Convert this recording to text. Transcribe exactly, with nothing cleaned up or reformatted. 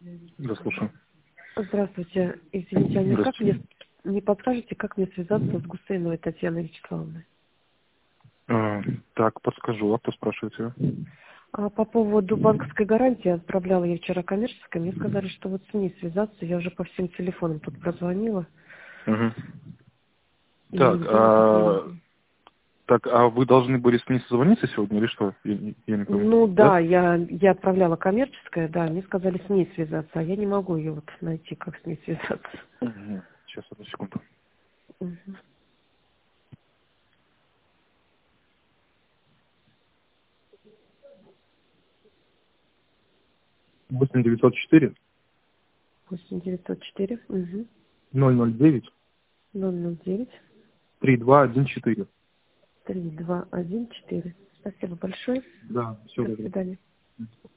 Да, слушаю. Здравствуйте. Извините, а никак Здравствуйте. мне не подскажете, как мне связаться с Гусейновой Татьяной Вячеславовной? А, так, подскажу. А кто спрашивает тебя? А по поводу банковской гарантии отправляла я вчера коммерческой. Мне сказали, что вот с ней связаться. Я уже по всем телефонам тут прозвонила. Угу. И Так, нигде никак не а, могу. так, а вы должны были с ней созвониться сегодня или что? Я, не я не пойму. Ну Да? да, я, я отправляла коммерческое, да, мне сказали с ней связаться, а я не могу ее вот найти, как с ней связаться. Угу. Сейчас, одну секунду. Мгм. восемь девятьсот четыре восемь девятьсот четыре угу. ноль ноль девять ноль ноль девять три два один четыре. три два один четыре. Спасибо большое. Да, все До добро. свидания.